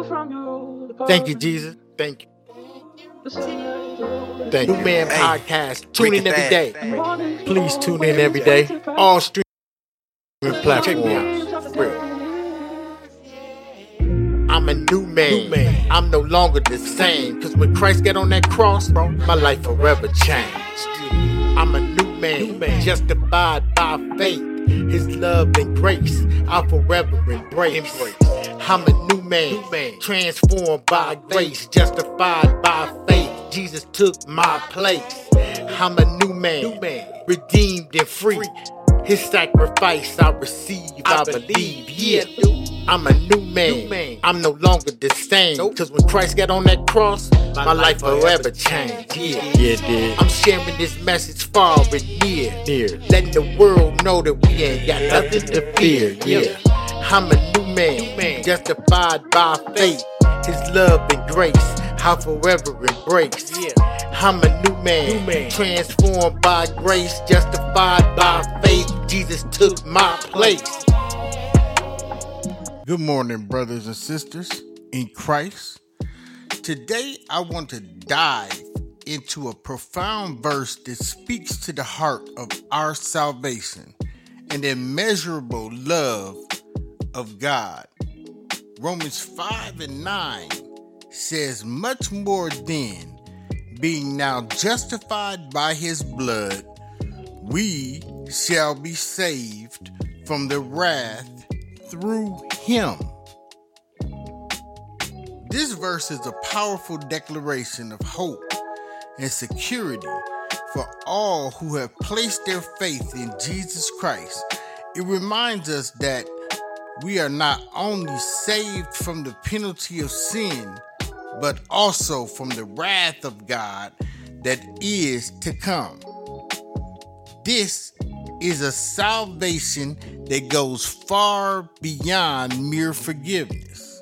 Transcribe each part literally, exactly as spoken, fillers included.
Thank you, Jesus. Thank you. Thank you. New Man hey, Podcast. Tune in every day. Please tune in every day. All streaming platforms. I'm a new man. new man. I'm no longer the same. Cause when Christ got on that cross, bro, my life forever changed. I'm a new man, new man. Justified by faith. His love and grace I forever embrace. embrace. I'm a new man, new man, transformed by grace, justified by faith. Jesus took my place. I'm a new man, new man, redeemed and free. His sacrifice I receive, I, I believe, yeah. I'm a new man. new man, I'm no longer the same. Nope. Cause when Christ got on that cross, my, my life forever changed. Yeah, yeah, dude. I'm sharing this message far and near, near, letting the world know that we ain't got nothing to fear. Yeah, I'm a new man, new man, justified by faith. His love and grace I forever embrace. Yeah. I'm a new man, new man, transformed by grace, justified by faith. Jesus took my place. Good morning, brothers and sisters in Christ. Today, I want to dive into a profound verse that speaks to the heart of our salvation and the immeasurable love of God. Romans five and nine says, much more then, being now justified by his blood, we shall be saved from the wrath through him. This verse is a powerful declaration of hope and security for all who have placed their faith in Jesus Christ. It reminds us that we are not only saved from the penalty of sin, but also from the wrath of God that is to come. This is a salvation that goes far beyond mere forgiveness.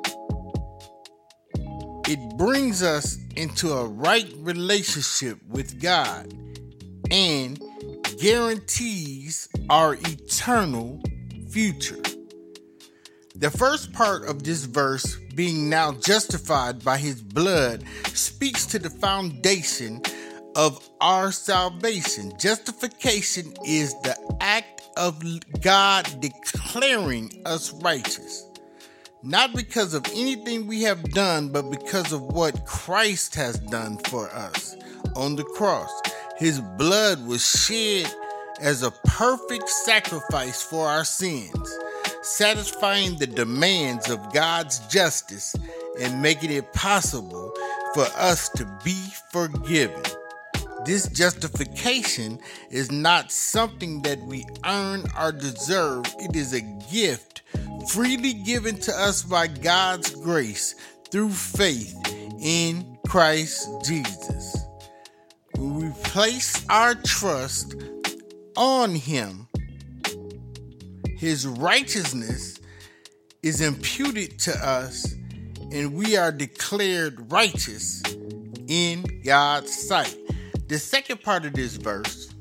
It brings us into a right relationship with God and guarantees our eternal future. The first part of this verse, being now justified by his blood, speaks to the foundation of our salvation. Justification is the act of God declaring us righteous, not because of anything we have done, but because of what Christ has done for us on the cross. His blood was shed as a perfect sacrifice for our sins, satisfying the demands of God's justice and making it possible for us to be forgiven. This justification is not something that we earn or deserve. It is a gift freely given to us by God's grace through faith in Christ Jesus. When we place our trust on him, his righteousness is imputed to us, and we are declared righteous in God's sight. The second part of this verse,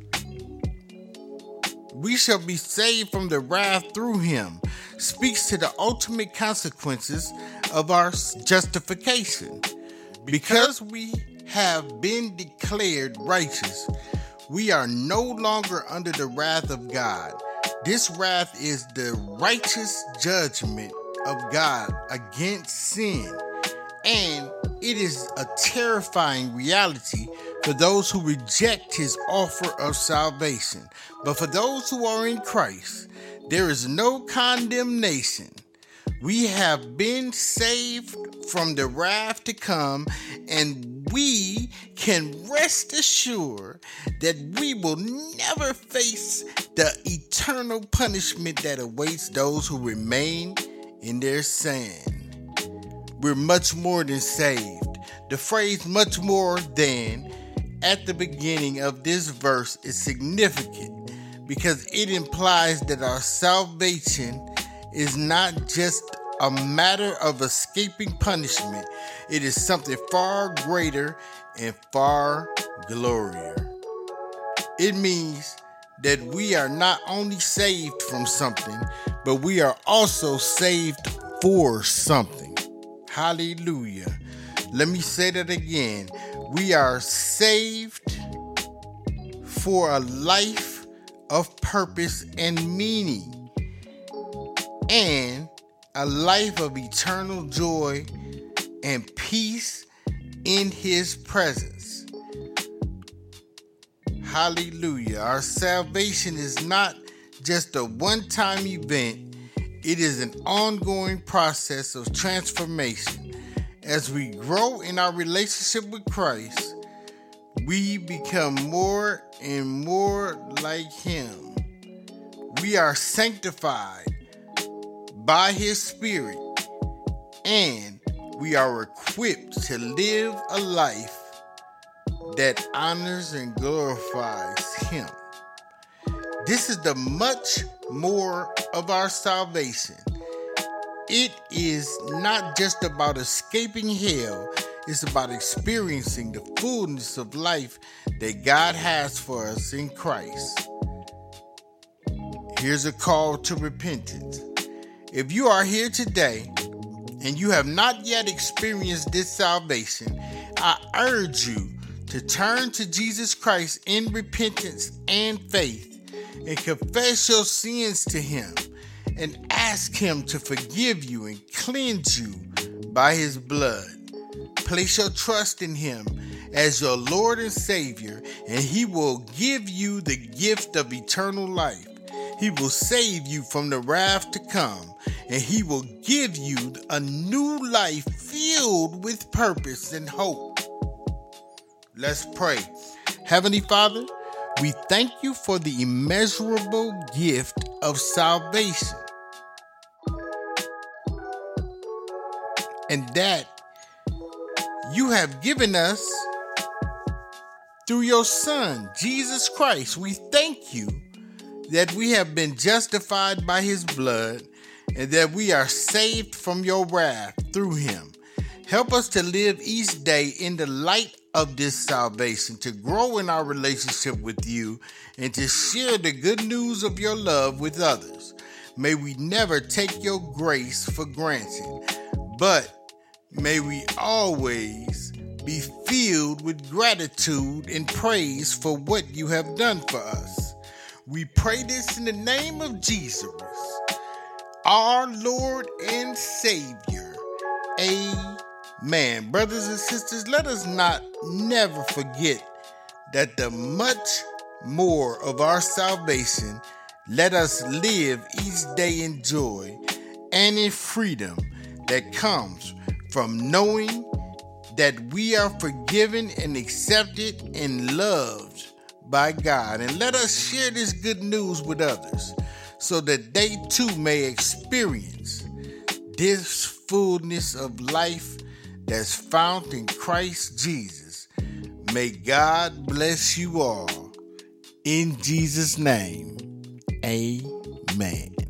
we shall be saved from the wrath through him, speaks to the ultimate consequences of our justification. Because we have been declared righteous, we are no longer under the wrath of God. This wrath is the righteous judgment of God against sin, and it is a terrifying reality for those who reject his offer of salvation. But for those who are in Christ, there is no condemnation. We have been saved from the wrath to come, and we can rest assured that we will never face the eternal punishment that awaits those who remain in their sin. We're much more than saved. The phrase much more than at the beginning of this verse is significant because it implies that our salvation is not just a matter of escaping punishment. It is something far greater and far glorious. It means that we are not only saved from something, but we are also saved for something. Hallelujah. Let me say that again. We are saved for a life of purpose and meaning, and a life of eternal joy and peace in His presence. Hallelujah. Our salvation is not just a one-time event. It is an ongoing process of transformation. As we grow in our relationship with Christ, we become more and more like Him. We are sanctified by His Spirit, and we are equipped to live a life that honors and glorifies Him. This is the much more of our salvation. It is not just about escaping hell, it's about experiencing the fullness of life that God has for us in Christ. Here's a call to repentance. If you are here today and you have not yet experienced this salvation, I urge you to turn to Jesus Christ in repentance and faith and confess your sins to Him and ask Him to forgive you and cleanse you by His blood. Place your trust in Him as your Lord and Savior, and He will give you the gift of eternal life. He will save you from the wrath to come, and He will give you a new life filled with purpose and hope. Let's pray. Heavenly Father, we thank you for the immeasurable gift of salvation, and that you have given us through your Son, Jesus Christ. We thank you that we have been justified by His blood and that we are saved from your wrath through Him. Help us to live each day in the light of this salvation, to grow in our relationship with you, and to share the good news of your love with others. May we never take your grace for granted, but may we always be filled with gratitude and praise for what you have done for us. We pray this in the name of Jesus, our Lord and Savior. Amen. Brothers and sisters, let us not never forget that the much more of our salvation, let us live each day in joy and in freedom that comes from knowing that we are forgiven and accepted and loved by God. And let us share this good news with others so that they too may experience this fullness of life that's found in Christ Jesus. May God bless you all. In Jesus' name, amen.